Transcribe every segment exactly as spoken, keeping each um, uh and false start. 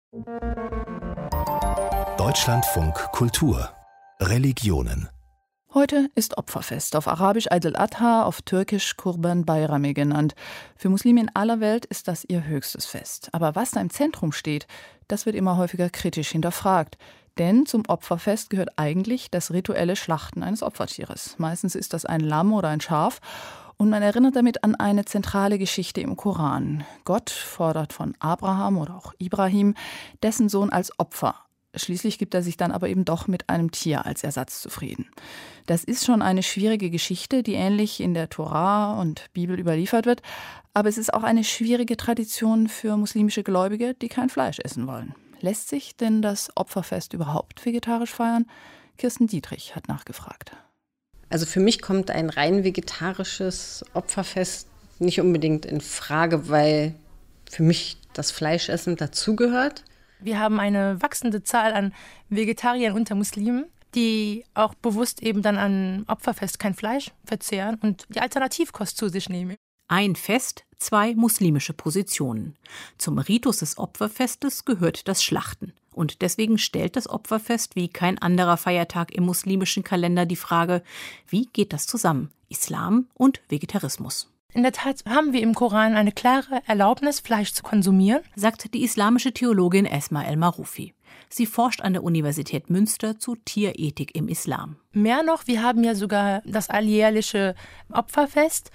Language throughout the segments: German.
Deutschlandfunk Kultur Religionen. Heute ist Opferfest, auf Arabisch Eid al-Adha, auf Türkisch Kurban Bayrami genannt. Für Muslime in aller Welt ist das ihr höchstes Fest. Aber was da im Zentrum steht, das wird immer häufiger kritisch hinterfragt. Denn zum Opferfest gehört eigentlich das rituelle Schlachten eines Opfertieres. Meistens ist das ein Lamm oder ein Schaf. Und man erinnert damit an eine zentrale Geschichte im Koran. Gott fordert von Abraham oder auch Ibrahim dessen Sohn als Opfer. Schließlich gibt er sich dann aber eben doch mit einem Tier als Ersatz zufrieden. Das ist schon eine schwierige Geschichte, die ähnlich in der Tora und Bibel überliefert wird. Aber es ist auch eine schwierige Tradition für muslimische Gläubige, die kein Fleisch essen wollen. Lässt sich denn das Opferfest überhaupt vegetarisch feiern? Kirsten Dietrich hat nachgefragt. Also für mich kommt ein rein vegetarisches Opferfest nicht unbedingt in Frage, weil für mich das Fleischessen dazugehört. Wir haben eine wachsende Zahl an Vegetariern unter Muslimen, die auch bewusst eben dann an Opferfest kein Fleisch verzehren und die Alternativkost zu sich nehmen. Ein Fest, zwei muslimische Positionen. Zum Ritus des Opferfestes gehört das Schlachten. Und deswegen stellt das Opferfest wie kein anderer Feiertag im muslimischen Kalender die Frage, wie geht das zusammen, Islam und Vegetarismus? In der Tat haben wir im Koran eine klare Erlaubnis, Fleisch zu konsumieren, sagt die islamische Theologin Esma El-Maroufi. Sie forscht an der Universität Münster zu Tierethik im Islam. Mehr noch, wir haben ja sogar das alljährliche Opferfest.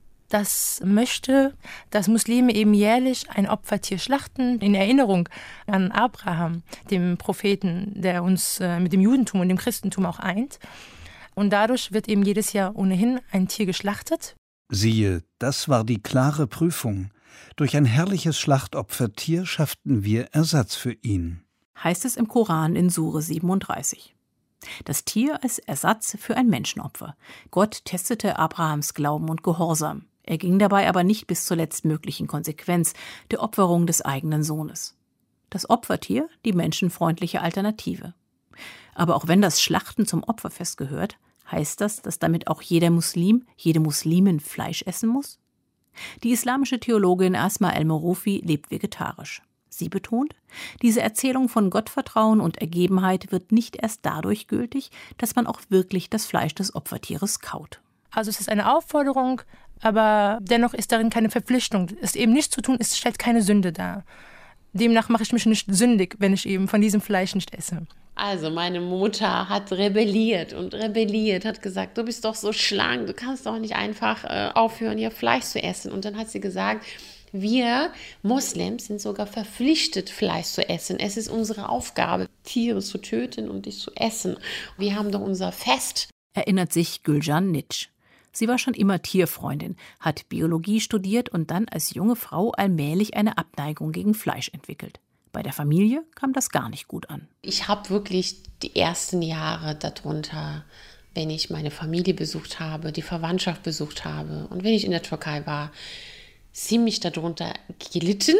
Das möchte, dass Muslime eben jährlich ein Opfertier schlachten, in Erinnerung an Abraham, dem Propheten, der uns mit dem Judentum und dem Christentum auch eint. Und dadurch wird eben jedes Jahr ohnehin ein Tier geschlachtet. Siehe, das war die klare Prüfung. Durch ein herrliches Schlachtopfertier schafften wir Ersatz für ihn. Heißt es im Koran in Sure siebenunddreißig. Das Tier als Ersatz für ein Menschenopfer. Gott testete Abrahams Glauben und Gehorsam. Er ging dabei aber nicht bis zur letztmöglichen Konsequenz, der Opferung des eigenen Sohnes. Das Opfertier, die menschenfreundliche Alternative. Aber auch wenn das Schlachten zum Opferfest gehört, heißt das, dass damit auch jeder Muslim, jede Muslimin Fleisch essen muss? Die islamische Theologin Esma El-Maroufi lebt vegetarisch. Sie betont, diese Erzählung von Gottvertrauen und Ergebenheit wird nicht erst dadurch gültig, dass man auch wirklich das Fleisch des Opfertieres kaut. Also es ist eine Aufforderung, aber dennoch ist darin keine Verpflichtung. Es eben nicht zu tun, es stellt keine Sünde dar. Demnach mache ich mich nicht sündig, wenn ich eben von diesem Fleisch nicht esse. Also meine Mutter hat rebelliert und rebelliert, hat gesagt, du bist doch so schlank, du kannst doch nicht einfach äh, aufhören, hier Fleisch zu essen. Und dann hat sie gesagt, wir Moslems sind sogar verpflichtet, Fleisch zu essen. Es ist unsere Aufgabe, Tiere zu töten und die zu essen. Wir haben doch unser Fest. Erinnert sich Gülcan Nitsch. Sie war schon immer Tierfreundin, hat Biologie studiert und dann als junge Frau allmählich eine Abneigung gegen Fleisch entwickelt. Bei der Familie kam das gar nicht gut an. Ich habe wirklich die ersten Jahre darunter, wenn ich meine Familie besucht habe, die Verwandtschaft besucht habe und wenn ich in der Türkei war, ziemlich darunter gelitten.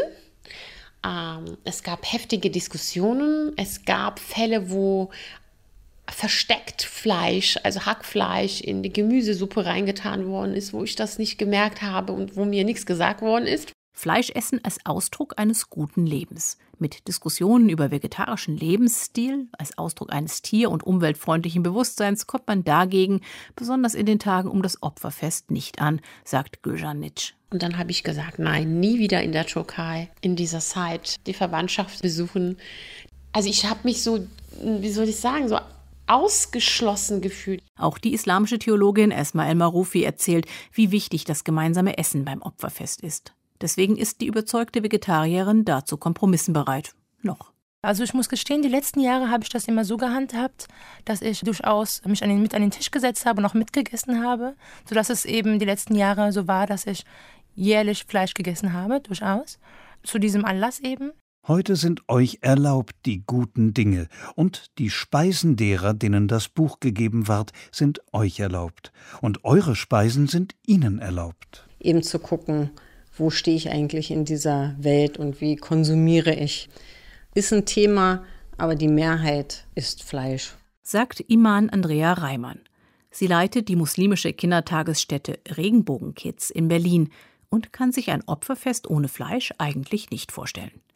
Ähm, es gab heftige Diskussionen. Es gab Fälle, wo versteckt Fleisch, also Hackfleisch, in die Gemüsesuppe reingetan worden ist, wo ich das nicht gemerkt habe und wo mir nichts gesagt worden ist. Fleischessen als Ausdruck eines guten Lebens. Mit Diskussionen über vegetarischen Lebensstil als Ausdruck eines tier- und umweltfreundlichen Bewusstseins kommt man dagegen, besonders in den Tagen um das Opferfest, nicht an, sagt Gülcan Nitsch. Und dann habe ich gesagt, nein, nie wieder in der Türkei in dieser Zeit die Verwandtschaft besuchen. Also ich habe mich so, wie soll ich sagen, so ausgeschlossen gefühlt. Auch die islamische Theologin Esma El-Maroufi erzählt, wie wichtig das gemeinsame Essen beim Opferfest ist. Deswegen ist die überzeugte Vegetarierin dazu Kompromissen bereit. Noch. Also ich muss gestehen, die letzten Jahre habe ich das immer so gehandhabt, dass ich durchaus mich an den, mit an den Tisch gesetzt habe und auch mitgegessen habe, sodass es eben die letzten Jahre so war, dass ich jährlich Fleisch gegessen habe, durchaus, zu diesem Anlass eben. Heute sind euch erlaubt die guten Dinge, und die Speisen derer, denen das Buch gegeben ward, sind euch erlaubt, und eure Speisen sind ihnen erlaubt. Eben zu gucken, wo stehe ich eigentlich in dieser Welt und wie konsumiere ich. Ist ein Thema, aber die Mehrheit isst Fleisch. Sagt Iman Andrea Reimann. Sie leitet die muslimische Kindertagesstätte Regenbogenkids in Berlin und kann sich ein Opferfest ohne Fleisch eigentlich nicht vorstellen.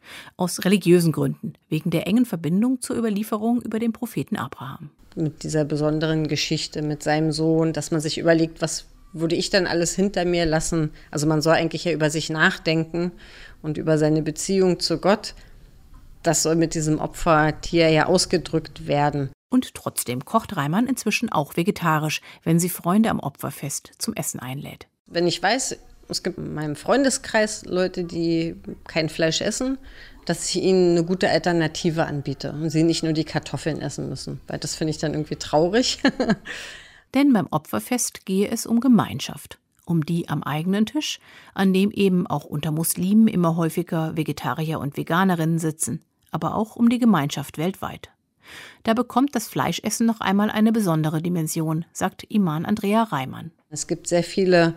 Aus religiösen Gründen, wegen der engen Verbindung zur Überlieferung über den Propheten Abraham. Mit dieser besonderen Geschichte mit seinem Sohn, dass man sich überlegt, was würde ich dann alles hinter mir lassen? Also man soll eigentlich ja über sich nachdenken und über seine Beziehung zu Gott. Das soll mit diesem Opfertier ja ausgedrückt werden. Und trotzdem kocht Reimann inzwischen auch vegetarisch, wenn sie Freunde am Opferfest zum Essen einlädt. Wenn ich weiß, es gibt in meinem Freundeskreis Leute, die kein Fleisch essen, dass ich ihnen eine gute Alternative anbiete und sie nicht nur die Kartoffeln essen müssen. Weil das finde ich dann irgendwie traurig. Denn beim Opferfest gehe es um Gemeinschaft. Um die am eigenen Tisch, an dem eben auch unter Muslimen immer häufiger Vegetarier und Veganerinnen sitzen, aber auch um die Gemeinschaft weltweit. Da bekommt das Fleischessen noch einmal eine besondere Dimension, sagt Iman Andrea Reimann. Es gibt sehr viele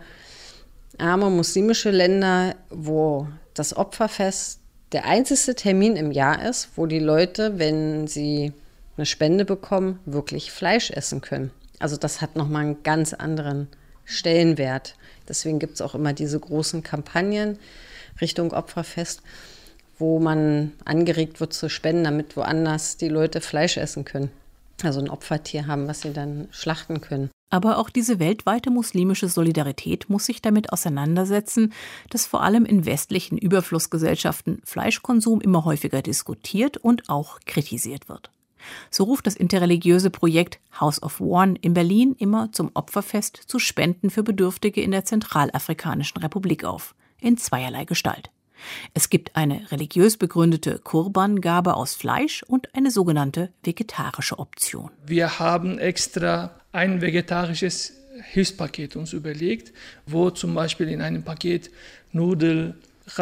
arme muslimische Länder, wo das Opferfest der einzige Termin im Jahr ist, wo die Leute, wenn sie eine Spende bekommen, wirklich Fleisch essen können. Also das hat nochmal einen ganz anderen Stellenwert. Deswegen gibt es auch immer diese großen Kampagnen Richtung Opferfest, wo man angeregt wird zu spenden, damit woanders die Leute Fleisch essen können. Also ein Opfertier haben, was sie dann schlachten können. Aber auch diese weltweite muslimische Solidarität muss sich damit auseinandersetzen, dass vor allem in westlichen Überflussgesellschaften Fleischkonsum immer häufiger diskutiert und auch kritisiert wird. So ruft das interreligiöse Projekt House of One in Berlin immer zum Opferfest zu Spenden für Bedürftige in der Zentralafrikanischen Republik auf, in zweierlei Gestalt. Es gibt eine religiös begründete Kurbangabe aus Fleisch und eine sogenannte vegetarische Option. Wir haben extra ein vegetarisches Hilfspaket uns überlegt, wo zum Beispiel in einem Paket Nudeln,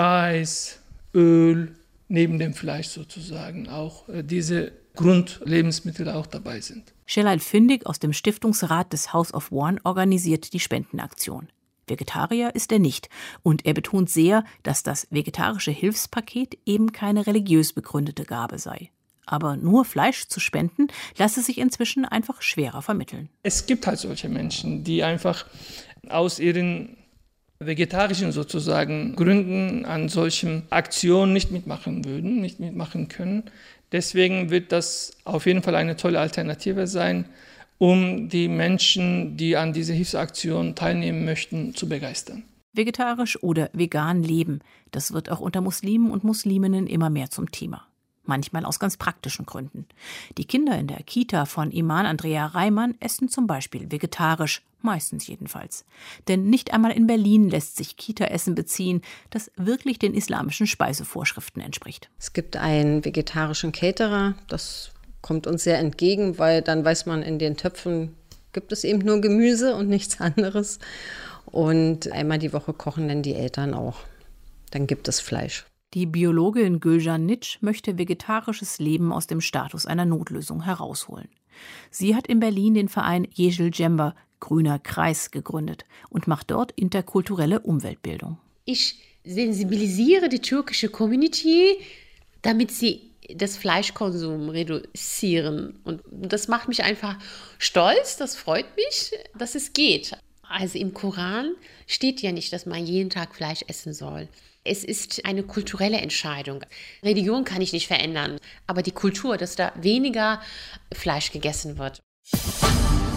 Reis, Öl, neben dem Fleisch sozusagen auch äh, diese Grundlebensmittel auch dabei sind. Shelal Findig aus dem Stiftungsrat des House of One organisiert die Spendenaktion. Vegetarier ist er nicht und er betont sehr, dass das vegetarische Hilfspaket eben keine religiös begründete Gabe sei. Aber nur Fleisch zu spenden, lasse sich inzwischen einfach schwerer vermitteln. Es gibt halt solche Menschen, die einfach aus ihren vegetarischen sozusagen Gründen an solchen Aktionen nicht mitmachen würden, nicht mitmachen können. Deswegen wird das auf jeden Fall eine tolle Alternative sein, um die Menschen, die an dieser Hilfsaktion teilnehmen möchten, zu begeistern. Vegetarisch oder vegan leben, das wird auch unter Muslimen und Musliminnen immer mehr zum Thema. Manchmal aus ganz praktischen Gründen. Die Kinder in der Kita von Iman Andrea Reimann essen zum Beispiel vegetarisch, meistens jedenfalls. Denn nicht einmal in Berlin lässt sich Kita-Essen beziehen, das wirklich den islamischen Speisevorschriften entspricht. Es gibt einen vegetarischen Caterer, das kommt uns sehr entgegen, weil dann weiß man, in den Töpfen gibt es eben nur Gemüse und nichts anderes. Und einmal die Woche kochen dann die Eltern auch. Dann gibt es Fleisch. Die Biologin Gülcan Nitsch möchte vegetarisches Leben aus dem Status einer Notlösung herausholen. Sie hat in Berlin den Verein Yeşil Cember, Grüner Kreis, gegründet und macht dort interkulturelle Umweltbildung. Ich sensibilisiere die türkische Community, damit sie das Fleischkonsum reduzieren. Und das macht mich einfach stolz, das freut mich, dass es geht. Also im Koran steht ja nicht, dass man jeden Tag Fleisch essen soll. Es ist eine kulturelle Entscheidung. Religion kann ich nicht verändern, aber die Kultur, dass da weniger Fleisch gegessen wird.